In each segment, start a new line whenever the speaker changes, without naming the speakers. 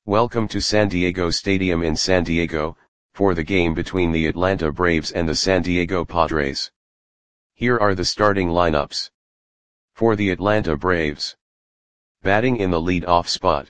Welcome to San Diego Stadium in San Diego, for the game between the Atlanta Braves and the San Diego Padres. Here are the starting lineups. For the Atlanta Braves. Batting in the lead-off spot.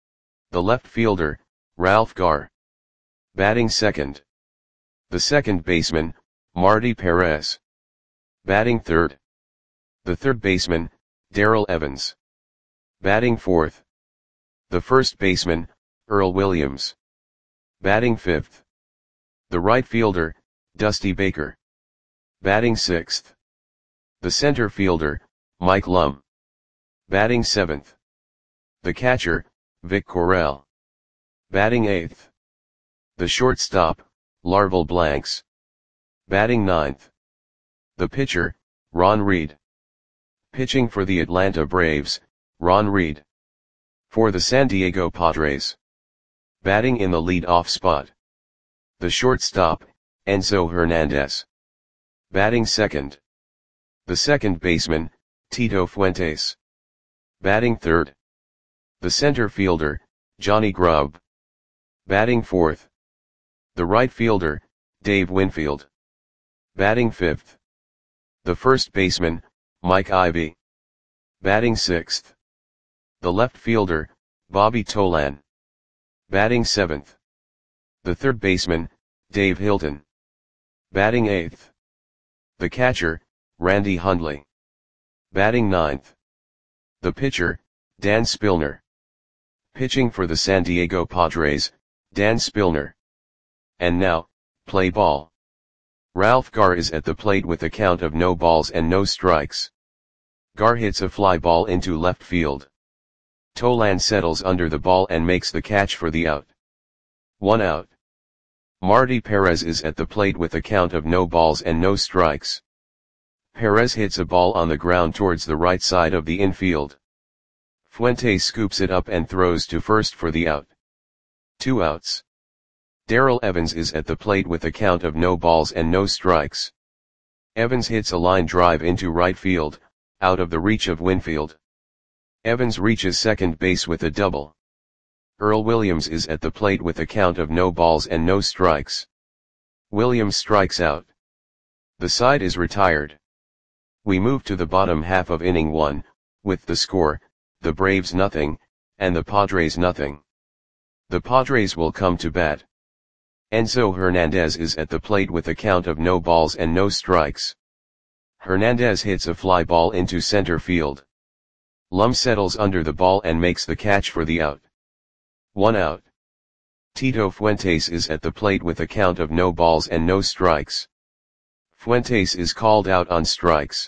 The left fielder, Ralph Garr. Batting second. The second baseman, Marty Perez. Batting third. The third baseman, Darrell Evans. Batting fourth. The first baseman, Earl Williams. Batting fifth. The right fielder, Dusty Baker. Batting sixth. The center fielder, Mike Lum. Batting seventh. The catcher, Vic Correll. Batting eighth. The shortstop, Larval Blanks. Batting ninth. The pitcher, Ron Reed. Pitching for the Atlanta Braves, Ron Reed. For the San Diego Padres. Batting in the lead-off spot. The shortstop, Enzo Hernandez. Batting second. The second baseman, Tito Fuentes. Batting third. The center fielder, Johnny Grubb. Batting fourth. The right fielder, Dave Winfield. Batting fifth. The first baseman, Mike Ivy. Batting sixth. The left fielder, Bobby Tolan. Batting seventh. The third baseman, Dave Hilton. Batting eighth. The catcher, Randy Hundley. Batting ninth. The pitcher, Dan Spillner. Pitching for the San Diego Padres, Dan Spillner. And now, play ball. Ralph Garr is at the plate with a count of no balls and no strikes. Garr hits a fly ball into left field. Tolan settles under the ball and makes the catch for the out. 1 out. Marty Perez is at the plate with a count of no balls and no strikes. Perez hits a ball on the ground towards the right side of the infield. Fuentes scoops it up and throws to first for the out. 2 outs. Darrell Evans is at the plate with a count of no balls and no strikes. Evans hits a line drive into right field, out of the reach of Winfield. Evans reaches second base with a double. Earl Williams is at the plate with a count of no balls and no strikes. Williams strikes out. The side is retired. We move to the bottom half of inning 1, with the score, the Braves nothing, and the Padres nothing. The Padres will come to bat. Enzo Hernandez is at the plate with a count of no balls and no strikes. Hernandez hits a fly ball into center field. Lum settles under the ball and makes the catch for the out. 1 out. Tito Fuentes is at the plate with a count of no balls and no strikes. Fuentes is called out on strikes.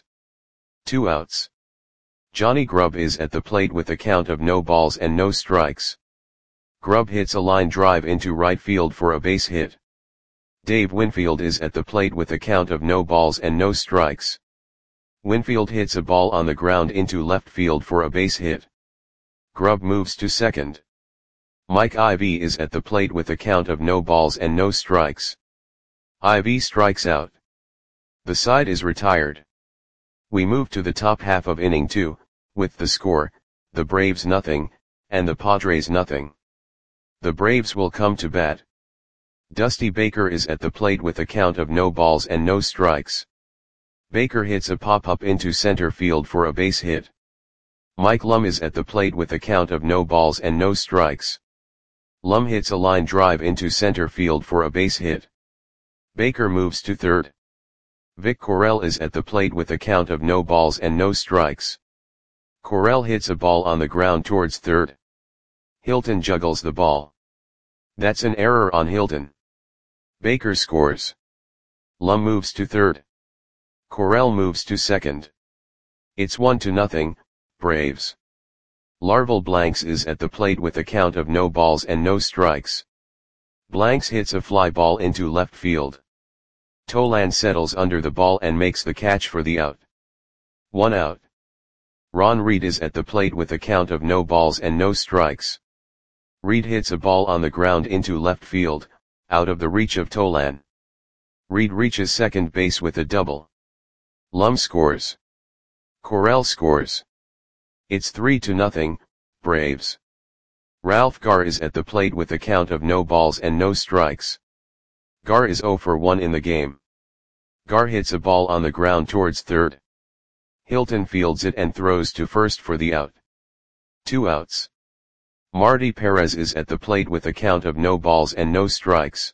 2 outs. Johnny Grubb is at the plate with a count of no balls and no strikes. Grubb hits a line drive into right field for a base hit. Dave Winfield is at the plate with a count of no balls and no strikes. Winfield hits a ball on the ground into left field for a base hit. Grubb moves to second. Mike Ivy is at the plate with a count of no balls and no strikes. Ivy strikes out. The side is retired. We move to the top half of inning 2, with the score, the Braves nothing, and the Padres nothing. The Braves will come to bat. Dusty Baker is at the plate with a count of no balls and no strikes. Baker hits a pop-up into center field for a base hit. Mike Lum is at the plate with a count of no balls and no strikes. Lum hits a line drive into center field for a base hit. Baker moves to third. Vic Correll is at the plate with a count of no balls and no strikes. Correll hits a ball on the ground towards third. Hilton juggles the ball. That's an error on Hilton. Baker scores. Lum moves to third. Correll moves to second. It's 1-0, Braves. Larval Blanks is at the plate with a count of no balls and no strikes. Blanks hits a fly ball into left field. Tolan settles under the ball and makes the catch for the out. 1 out. Ron Reed is at the plate with a count of no balls and no strikes. Reed hits a ball on the ground into left field, out of the reach of Tolan. Reed reaches second base with a double. Lum scores. Correll scores. It's 3-0, Braves. Ralph Garr is at the plate with a count of no balls and no strikes. Garr is 0 for 1 in the game. Garr hits a ball on the ground towards third. Hilton fields it and throws to first for the out. 2 outs. Marty Perez is at the plate with a count of no balls and no strikes.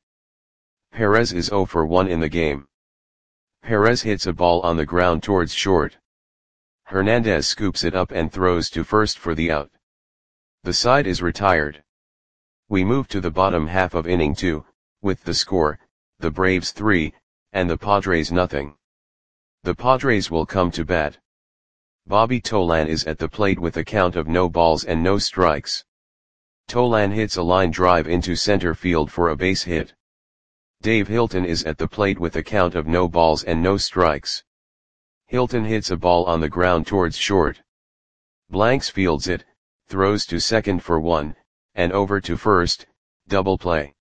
Perez is 0 for 1 in the game. Perez hits a ball on the ground towards short. Hernandez scoops it up and throws to first for the out. The side is retired. We move to the bottom half of inning 2, with the score, the Braves 3, and the Padres nothing. The Padres will come to bat. Bobby Tolan is at the plate with a count of no balls and no strikes. Tolan hits a line drive into center field for a base hit. Dave Hilton is at the plate with a count of no balls and no strikes. Hilton hits a ball on the ground towards short. Blanks fields it, throws to second for 1, and over to first, double play.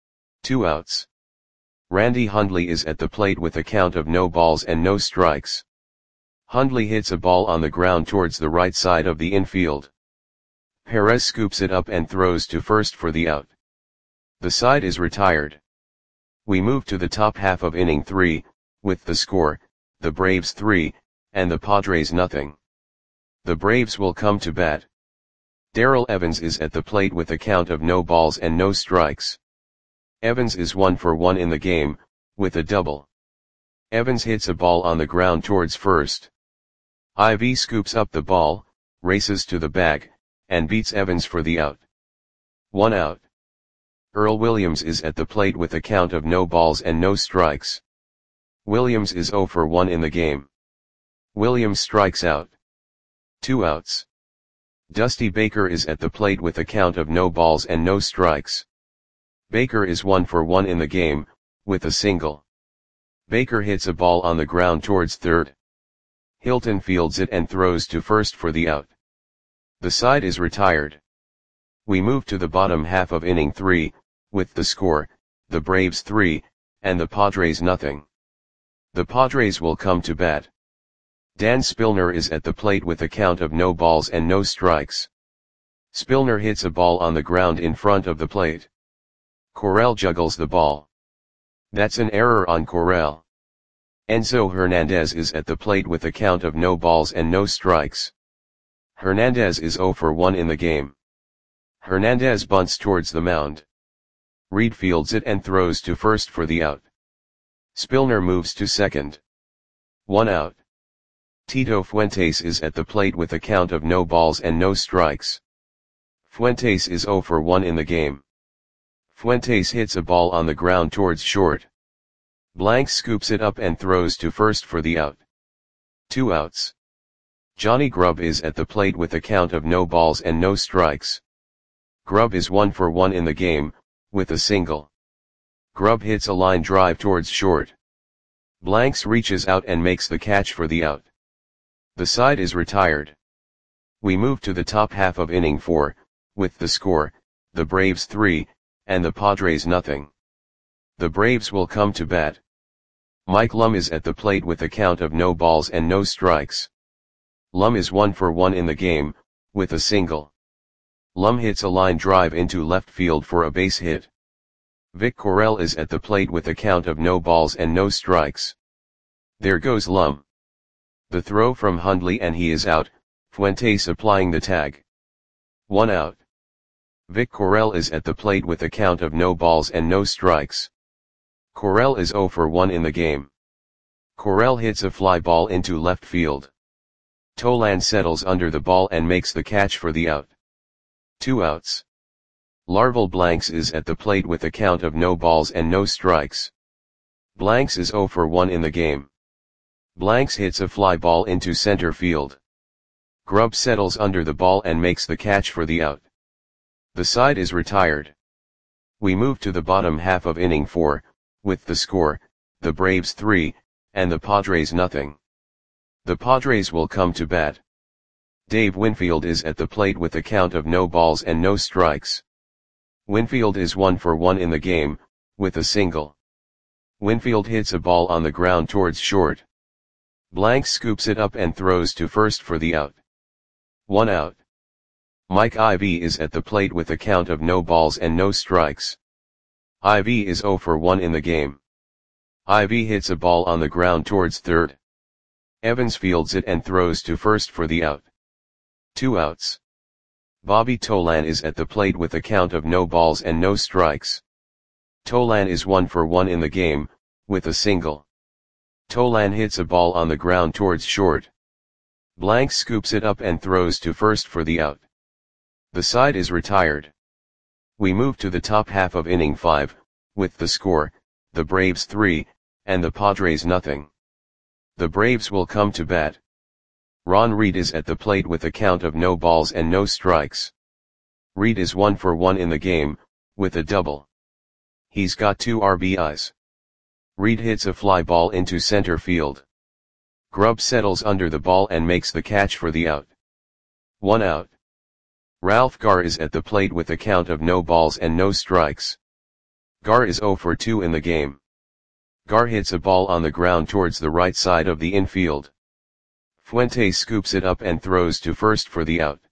2 outs. Randy Hundley is at the plate with a count of no balls and no strikes. Hundley hits a ball on the ground towards the right side of the infield. Perez scoops it up and throws to first for the out. The side is retired. We move to the top half of inning 3, with the score, the Braves 3, and the Padres nothing. The Braves will come to bat. Darrell Evans is at the plate with a count of no balls and no strikes. Evans is 1 for 1 in the game, with a double. Evans hits a ball on the ground towards first. Ivy scoops up the ball, races to the bag, and beats Evans for the out. 1 out. Earl Williams is at the plate with a count of no balls and no strikes. Williams is 0 for 1 in the game. Williams strikes out. 2 outs. Dusty Baker is at the plate with a count of no balls and no strikes. Baker is 1 for 1 in the game, with a single. Baker hits a ball on the ground towards third. Hilton fields it and throws to first for the out. The side is retired. We move to the bottom half of inning 3, with the score, the Braves 3, and the Padres nothing. The Padres will come to bat. Dan Spillner is at the plate with a count of no balls and no strikes. Spillner hits a ball on the ground in front of the plate. Correll juggles the ball. That's an error on Correll. Enzo Hernandez is at the plate with a count of no balls and no strikes. Hernandez is 0 for 1 in the game. Hernandez bunts towards the mound. Reed fields it and throws to first for the out. Spillner moves to second. 1 out. Tito Fuentes is at the plate with a count of no balls and no strikes. Fuentes is 0 for 1 in the game. Fuentes hits a ball on the ground towards short. Blanks scoops it up and throws to first for the out. 2 outs. Johnny Grubb is at the plate with a count of no balls and no strikes. Grubb is 1 for 1 in the game, with a single. Grubb hits a line drive towards short. Blanks reaches out and makes the catch for the out. The side is retired. We move to the top half of inning 4, with the score, the Braves 3, and the Padres nothing. The Braves will come to bat. Mike Lum is at the plate with a count of no balls and no strikes. Lum is 1 for 1 in the game, with a single. Lum hits a line drive into left field for a base hit. Vic Correll is at the plate with a count of no balls and no strikes. There goes Lum. The throw from Hundley and he is out, Fuentes applying the tag. 1 out. Vic Correll is at the plate with a count of no balls and no strikes. Correll is 0 for 1 in the game. Correll hits a fly ball into left field. Tolan settles under the ball and makes the catch for the out. 2 outs. Larval Blanks is at the plate with a count of no balls and no strikes. Blanks is 0 for 1 in the game. Blanks hits a fly ball into center field. Grubb settles under the ball and makes the catch for the out. The side is retired. We move to the bottom half of inning 4, with the score, the Braves 3, and the Padres nothing. The Padres will come to bat. Dave Winfield is at the plate with a count of no balls and no strikes. Winfield is 1 for 1 in the game, with a single. Winfield hits a ball on the ground towards short. Blanks scoops it up and throws to first for the out. 1 out. Mike Ivy is at the plate with a count of no balls and no strikes. Ivy is 0 for 1 in the game. Ivy hits a ball on the ground towards third. Evans fields it and throws to first for the out. 2 outs. Bobby Tolan is at the plate with a count of no balls and no strikes. Tolan is 1 for 1 in the game, with a single. Tolan hits a ball on the ground towards short. Blank scoops it up and throws to first for the out. The side is retired. We move to the top half of inning 5, with the score, the Braves 3, and the Padres nothing. The Braves will come to bat. Ron Reed is at the plate with a count of no balls and no strikes. Reed is 1 for 1 in the game, with a double. He's got 2 RBIs. Reed hits a fly ball into center field. Grubb settles under the ball and makes the catch for the out. 1 out. Ralph Garr is at the plate with a count of no balls and no strikes. Garr is 0 for 2 in the game. Garr hits a ball on the ground towards the right side of the infield. Fuentes scoops it up and throws to first for the out.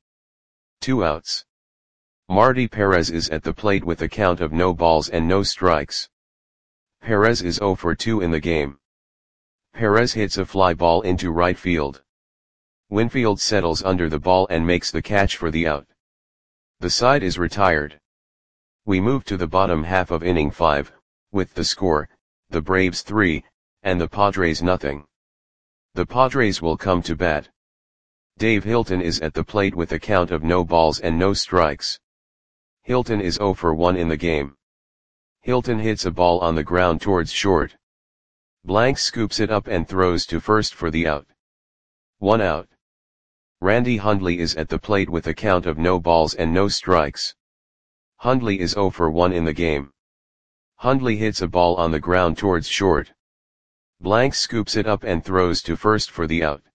2 outs. Marty Perez is at the plate with a count of no balls and no strikes. Perez is 0 for 2 in the game. Perez hits a fly ball into right field. Winfield settles under the ball and makes the catch for the out. The side is retired. We move to the bottom half of inning 5, with the score, the Braves 3, and the Padres nothing. The Padres will come to bat. Dave Hilton is at the plate with a count of no balls and no strikes. Hilton is 0 for 1 in the game. Hilton hits a ball on the ground towards short. Blank scoops it up and throws to first for the out. 1 out. Randy Hundley is at the plate with a count of no balls and no strikes. Hundley is 0 for 1 in the game. Hundley hits a ball on the ground towards short. Blank scoops it up and throws to first for the out.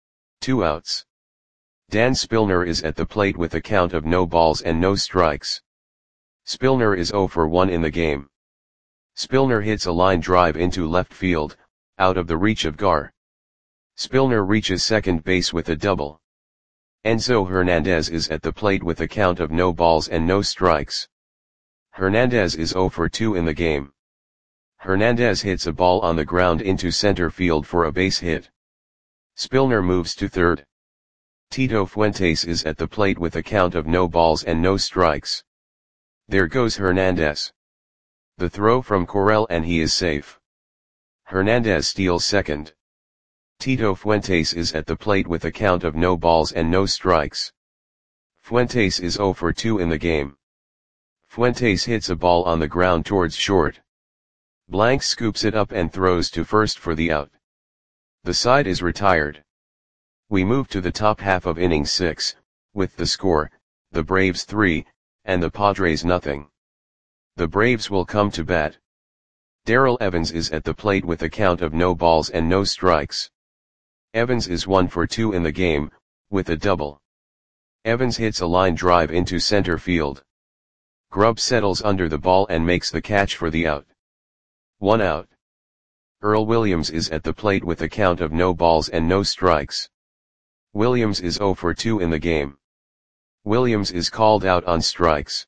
2 outs. Dan Spillner is at the plate with a count of no balls and no strikes. Spillner is 0 for 1 in the game. Spillner hits a line drive into left field, out of the reach of Garr. Spillner reaches second base with a double. Enzo Hernandez is at the plate with a count of no balls and no strikes. Hernandez is 0 for 2 in the game. Hernandez hits a ball on the ground into center field for a base hit. Spillner moves to third. Tito Fuentes is at the plate with a count of no balls and no strikes. There goes Hernandez. The throw from Correll and he is safe. Hernandez steals second. Tito Fuentes is at the plate with a count of no balls and no strikes. Fuentes is 0 for 2 in the game. Fuentes hits a ball on the ground towards short. Blank scoops it up and throws to first for the out. The side is retired. We move to the top half of inning 6, with the score, the Braves 3, and the Padres nothing. The Braves will come to bat. Darrell Evans is at the plate with a count of no balls and no strikes. Evans is 1 for 2 in the game, with a double. Evans hits a line drive into center field. Grubb settles under the ball and makes the catch for the out. 1 out. Earl Williams is at the plate with a count of no balls and no strikes. Williams is 0 for 2 in the game. Williams is called out on strikes.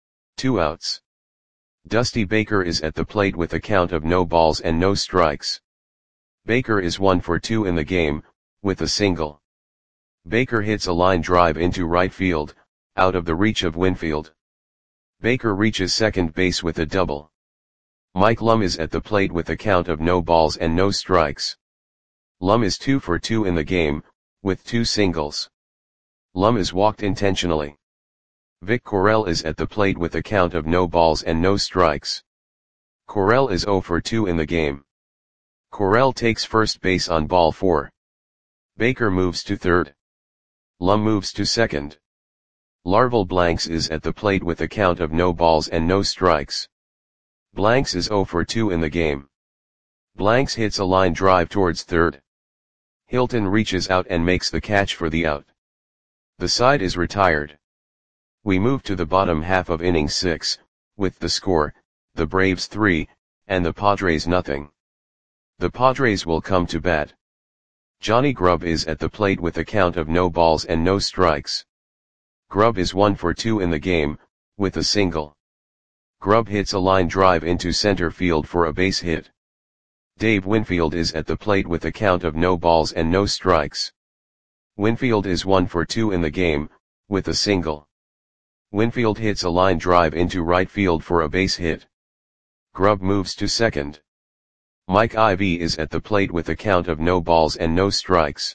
2 outs. Dusty Baker is at the plate with a count of no balls and no strikes. Baker is 1 for 2 in the game, with a single. Baker hits a line drive into right field, out of the reach of Winfield. Baker reaches second base with a double. Mike Lum is at the plate with a count of no balls and no strikes. Lum is 2 for 2 in the game, with 2 singles. Lum is walked intentionally. Vic Correll is at the plate with a count of no balls and no strikes. Correll is 0 for 2 in the game. Correll takes first base on ball 4. Baker moves to third. Lum moves to second. Larval Blanks is at the plate with a count of no balls and no strikes. Blanks is 0 for 2 in the game. Blanks hits a line drive towards third. Hilton reaches out and makes the catch for the out. The side is retired. We move to the bottom half of inning 6, with the score, the Braves 3, and the Padres nothing. The Padres will come to bat. Johnny Grubb is at the plate with a count of no balls and no strikes. Grubb is 1 for 2 in the game, with a single. Grubb hits a line drive into center field for a base hit. Dave Winfield is at the plate with a count of no balls and no strikes. Winfield is 1 for 2 in the game, with a single. Winfield hits a line drive into right field for a base hit. Grubb moves to second. Mike Ivy is at the plate with a count of no balls and no strikes.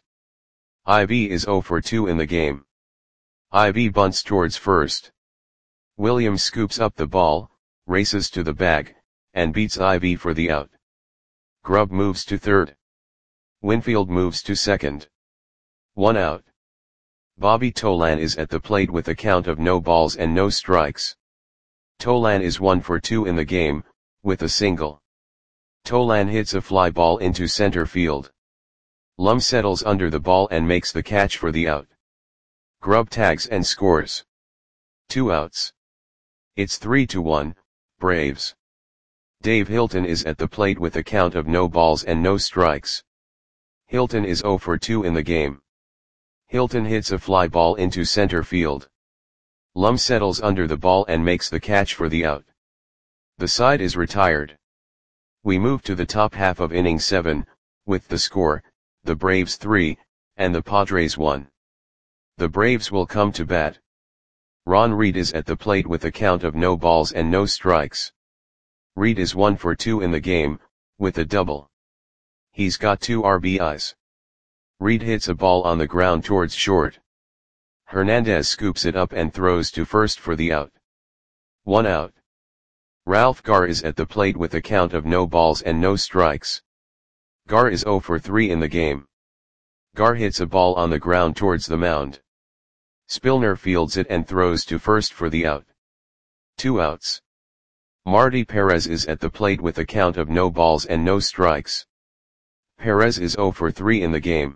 Ivy is 0 for 2 in the game. Ivy bunts towards first. Williams scoops up the ball, races to the bag, and beats Ivy for the out. Grubb moves to third. Winfield moves to second. 1 out. Bobby Tolan is at the plate with a count of no balls and no strikes. Tolan is 1 for 2 in the game, with a single. Tolan hits a fly ball into center field. Lum settles under the ball and makes the catch for the out. Grubb tags and scores. 2 outs. It's 3-1, Braves. Dave Hilton is at the plate with a count of no balls and no strikes. Hilton is 0 for 2 in the game. Hilton hits a fly ball into center field. Lum settles under the ball and makes the catch for the out. The side is retired. We move to the top half of inning 7, with the score, the Braves 3, and the Padres 1. The Braves will come to bat. Ron Reed is at the plate with a count of no balls and no strikes. Reed is 1 for 2 in the game, with a double. He's got 2 RBIs. Reed hits a ball on the ground towards short. Hernandez scoops it up and throws to first for the out. 1 out. Ralph Garr is at the plate with a count of no balls and no strikes. Garr is 0 for 3 in the game. Garr hits a ball on the ground towards the mound. Spillner fields it and throws to first for the out. 2 outs. Marty Perez is at the plate with a count of no balls and no strikes. Perez is 0 for 3 in the game.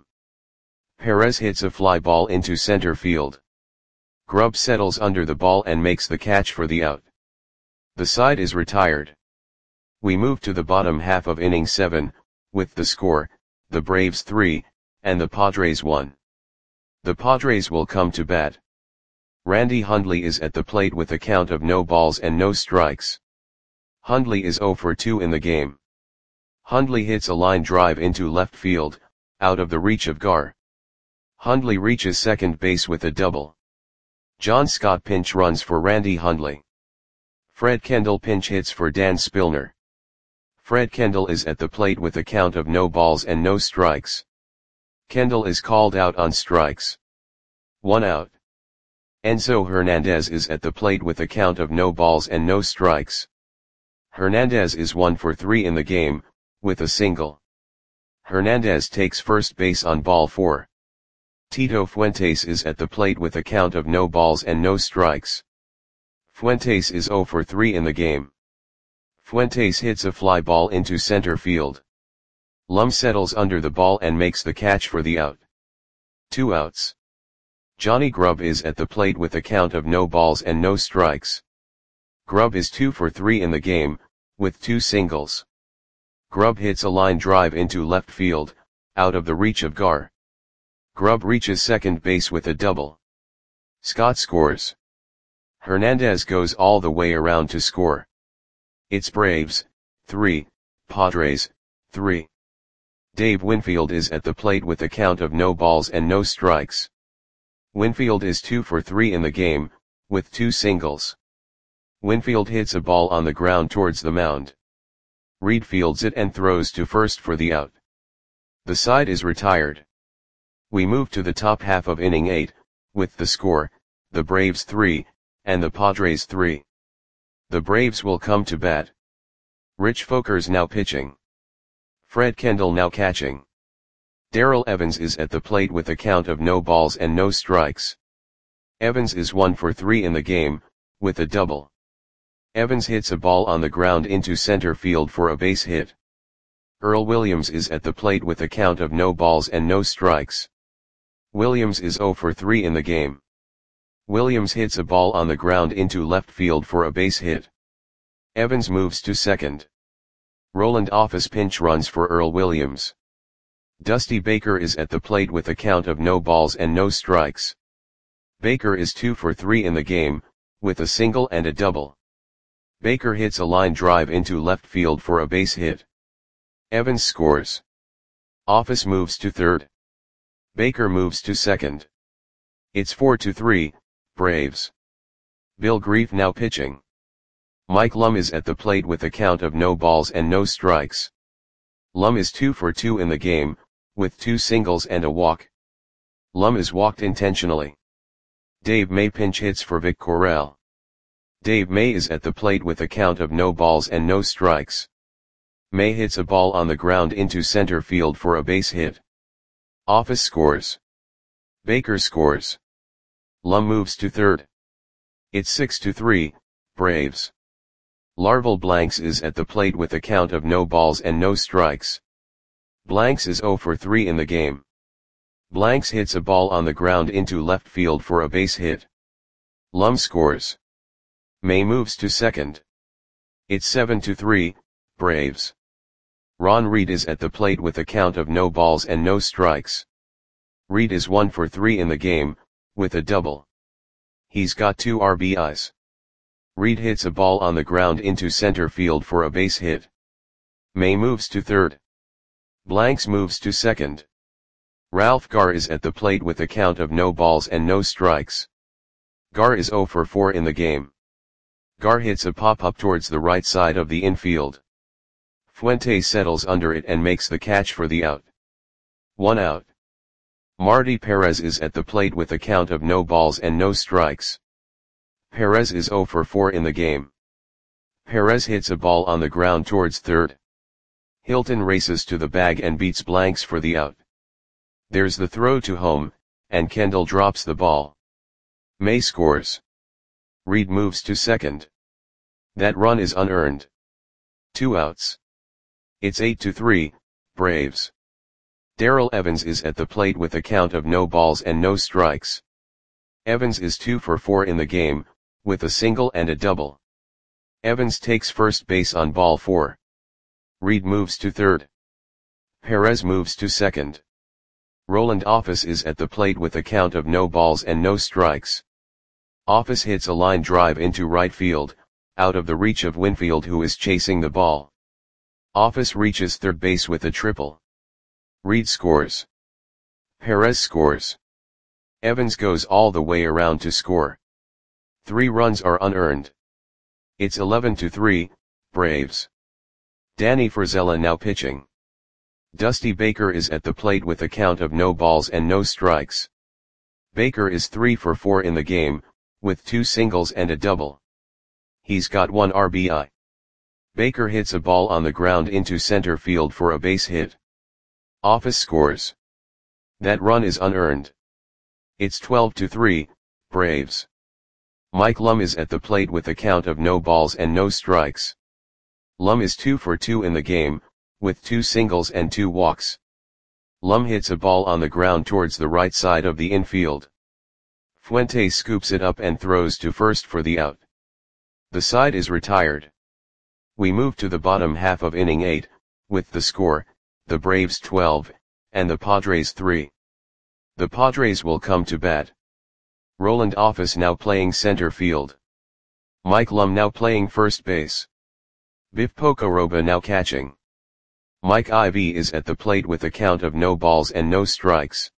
Perez hits a fly ball into center field. Grubb settles under the ball and makes the catch for the out. The side is retired. We move to the bottom half of inning 7, with the score, the Braves 3, and the Padres 1. The Padres will come to bat. Randy Hundley is at the plate with a count of no balls and no strikes. Hundley is 0 for 2 in the game. Hundley hits a line drive into left field, out of the reach of Garr. Hundley reaches second base with a double. John Scott pinch runs for Randy Hundley. Fred Kendall pinch hits for Dan Spillner. Fred Kendall is at the plate with a count of no balls and no strikes. Kendall is called out on strikes. 1 out. Enzo Hernandez is at the plate with a count of no balls and no strikes. Hernandez is 1 for 3 in the game, with a single. Hernandez takes first base on ball 4. Tito Fuentes is at the plate with a count of no balls and no strikes. Fuentes is 0 for 3 in the game. Fuentes hits a fly ball into center field. Lum settles under the ball and makes the catch for the out. 2 outs. Johnny Grubb is at the plate with a count of no balls and no strikes. Grubb is 2 for 3 in the game, with 2 singles. Grubb hits a line drive into left field, out of the reach of Garr. Grubb reaches second base with a double. Scott scores. Hernandez goes all the way around to score. It's Braves 3, Padres 3. Dave Winfield is at the plate with a count of no balls and no strikes. Winfield is 2 for 3 in the game, with 2 singles. Winfield hits a ball on the ground towards the mound. Reed fields it and throws to first for the out. The side is retired. We move to the top half of inning 8, with the score, the Braves 3, and the Padres 3. The Braves will come to bat. Rich Folkers now pitching. Fred Kendall now catching. Darrell Evans is at the plate with a count of no balls and no strikes. Evans is 1 for 3 in the game, with a double. Evans hits a ball on the ground into center field for a base hit. Earl Williams is at the plate with a count of no balls and no strikes. Williams is 0 for 3 in the game. Williams hits a ball on the ground into left field for a base hit. Evans moves to second. Roland Office pinch runs for Earl Williams. Dusty Baker is at the plate with a count of no balls and no strikes. Baker is 2 for 3 in the game, with a single and a double. Baker hits a line drive into left field for a base hit. Evans scores. Office moves to third. Baker moves to second. It's 4-3, Braves. Bill Grief now pitching. Mike Lum is at the plate with a count of no balls and no strikes. Lum is 2 for 2 in the game, with 2 singles and a walk. Lum is walked intentionally. Dave May pinch hits for Vic Corral. Dave May is at the plate with a count of no balls and no strikes. May hits a ball on the ground into center field for a base hit. Office scores. Baker scores. Lum moves to third. It's 6-3, Braves. Larval Blanks is at the plate with a count of no balls and no strikes. Blanks is 0 for 3 in the game. Blanks hits a ball on the ground into left field for a base hit. Lum scores. May moves to second. It's 7-3, Braves. Ron Reed is at the plate with a count of no balls and no strikes. Reed is 1 for 3 in the game, with a double. He's got 2 RBIs. Reed hits a ball on the ground into center field for a base hit. May moves to third. Blanks moves to second. Ralph Garr is at the plate with a count of no balls and no strikes. Garr is 0 for 4 in the game. Garr hits a pop-up towards the right side of the infield. Fuentes settles under it and makes the catch for the out. 1 out. Marty Perez is at the plate with a count of no balls and no strikes. Perez is 0 for 4 in the game. Perez hits a ball on the ground towards third. Hilton races to the bag and beats Blanks for the out. There's the throw to home, and Kendall drops the ball. May scores. Reed moves to second. That run is unearned. 2 outs. It's 8-3, Braves. Darrell Evans is at the plate with a count of no balls and no strikes. Evans is 2 for 4 in the game, with a single and a double. Evans takes first base on ball 4. Reed moves to third. Perez moves to second. Roland Office is at the plate with a count of no balls and no strikes. Office hits a line drive into right field, out of the reach of Winfield, who is chasing the ball. Office reaches third base with a triple. Reed scores. Perez scores. Evans goes all the way around to score. 3 runs are unearned. It's 11-3, Braves. Danny Frizella now pitching. Dusty Baker is at the plate with a count of no balls and no strikes. Baker is 3 for 4 in the game, with 2 singles and a double. He's got 1 RBI. Baker hits a ball on the ground into center field for a base hit. Office scores. That run is unearned. It's 12-3, Braves. Mike Lum is at the plate with a count of no balls and no strikes. Lum is 2 for 2 in the game, with 2 singles and 2 walks. Lum hits a ball on the ground towards the right side of the infield. Fuentes scoops it up and throws to first for the out. The side is retired. We move to the bottom half of inning 8, with the score, the Braves 12, and the Padres 3. The Padres will come to bat. Roland Office now playing center field. Mike Lum now playing first base. Biff Pocoroba now catching. Mike Ivy is at the plate with a count of no balls and no strikes.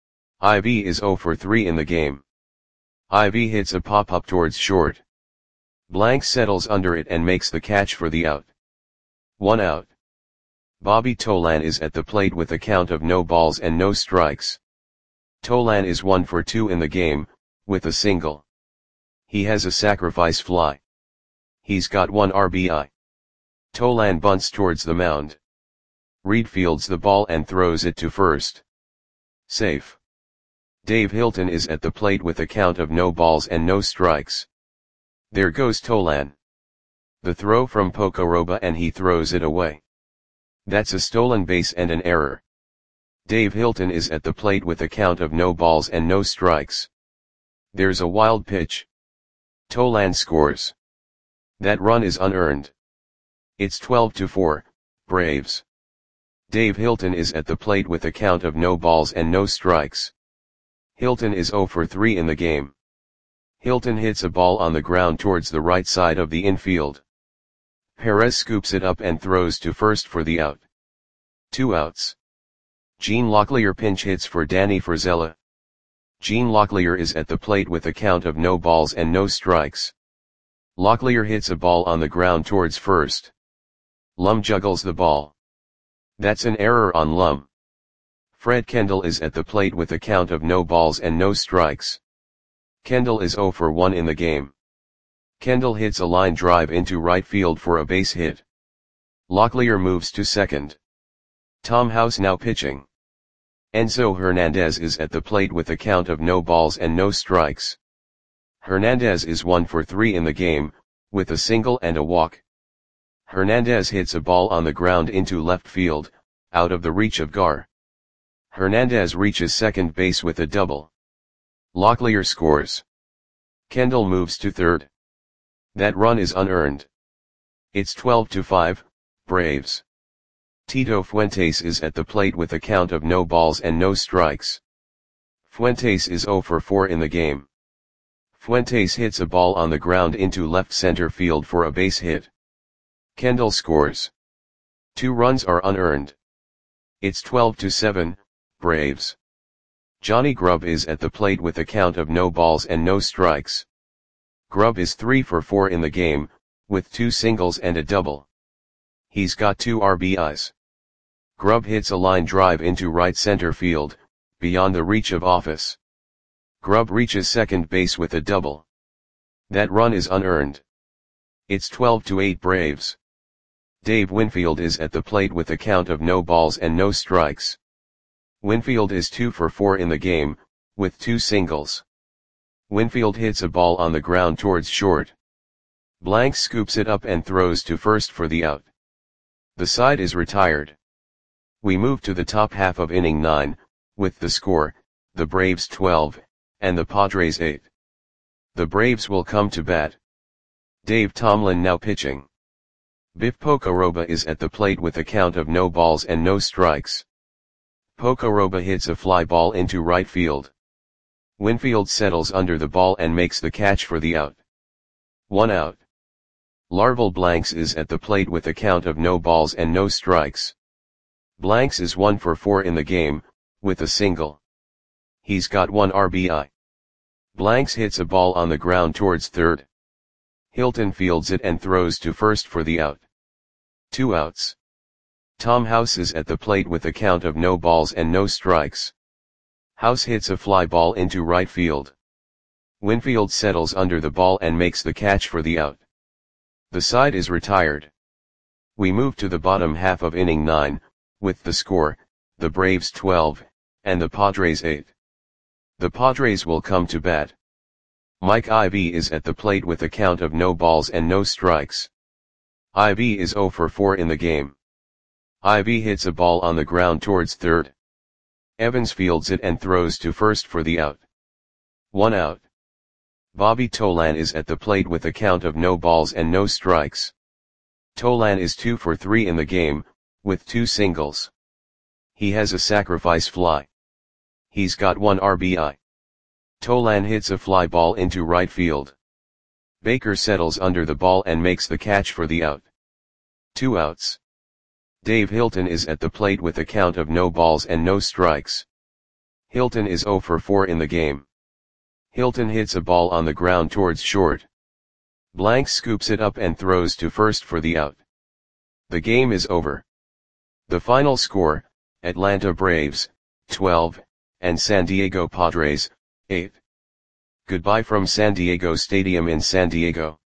Ivy is 0 for 3 in the game. Ivy hits a pop-up towards short. Blank settles under it and makes the catch for the out. 1 out. Bobby Tolan is at the plate with a count of no balls and no strikes. Tolan is 1 for 2 in the game, with a single. He has a sacrifice fly. He's got 1 RBI. Tolan bunts towards the mound. Reed fields the ball and throws it to first. Safe. Dave Hilton is at the plate with a count of no balls and no strikes. There goes Tolan. The throw from Pocoroba and he throws it away. That's a stolen base and an error. Dave Hilton is at the plate with a count of no balls and no strikes. There's a wild pitch. Tolan scores. That run is unearned. It's 12-4, Braves. Dave Hilton is at the plate with a count of no balls and no strikes. Hilton is 0 for 3 in the game. Hilton hits a ball on the ground towards the right side of the infield. Perez scoops it up and throws to first for the out. 2 outs. Gene Locklear pinch hits for Danny Frizella. Gene Locklear is at the plate with a count of no balls and no strikes. Locklear hits a ball on the ground towards first. Lum juggles the ball. That's an error on Lum. Fred Kendall is at the plate with a count of no balls and no strikes. Kendall is 0 for 1 in the game. Kendall hits a line drive into right field for a base hit. Locklear moves to second. Tom House now pitching. Enzo Hernandez is at the plate with a count of no balls and no strikes. Hernandez is 1 for 3 in the game, with a single and a walk. Hernandez hits a ball on the ground into left field, out of the reach of Gar. Hernandez reaches second base with a double. Locklear scores. Kendall moves to third. That run is unearned. It's 12-5, Braves. Tito Fuentes is at the plate with a count of no balls and no strikes. Fuentes is 0 for 4 in the game. Fuentes hits a ball on the ground into left center field for a base hit. Kendall scores. 2 runs are unearned. It's 12-7, Braves. Johnny Grubb is at the plate with a count of no balls and no strikes. Grubb is 3 for 4 in the game, with 2 singles and a double. He's got 2 RBIs. Grubb hits a line drive into right center field, beyond the reach of office. Grubb reaches second base with a double. That run is unearned. It's 12-8 Braves. Dave Winfield is at the plate with a count of no balls and no strikes. Winfield is 2 for 4 in the game, with 2 singles. Winfield hits a ball on the ground towards short. Blanks scoops it up and throws to first for the out. The side is retired. We move to the top half of inning 9, with the score, the Braves 12, and the Padres 8. The Braves will come to bat. Dave Tomlin now pitching. Biff Pocoroba is at the plate with a count of no balls and no strikes. Pocoroba hits a fly ball into right field. Winfield settles under the ball and makes the catch for the out. 1 out. Larval Blanks is at the plate with a count of no balls and no strikes. Blanks is 1 for 4 in the game, with a single. He's got 1 RBI. Blanks hits a ball on the ground towards third. Hilton fields it and throws to first for the out. 2 outs. Tom House is at the plate with a count of no balls and no strikes. House hits a fly ball into right field. Winfield settles under the ball and makes the catch for the out. The side is retired. We move to the bottom half of inning 9, with the score, the Braves 12, and the Padres 8. The Padres will come to bat. Mike Ivy is at the plate with a count of no balls and no strikes. Ivy is 0 for 4 in the game. Ivy hits a ball on the ground towards third. Evans fields it and throws to first for the out. 1 out. Bobby Tolan is at the plate with a count of no balls and no strikes. Tolan is 2 for 3 in the game, with 2 singles. He has a sacrifice fly. He's got 1 RBI. Tolan hits a fly ball into right field. Baker settles under the ball and makes the catch for the out. 2 outs. Dave Hilton is at the plate with a count of no balls and no strikes. Hilton is 0 for 4 in the game. Hilton hits a ball on the ground towards short. Blanks scoops it up and throws to first for the out. The game is over. The final score, Atlanta Braves, 12, and San Diego Padres, 8. Goodbye from San Diego Stadium in San Diego.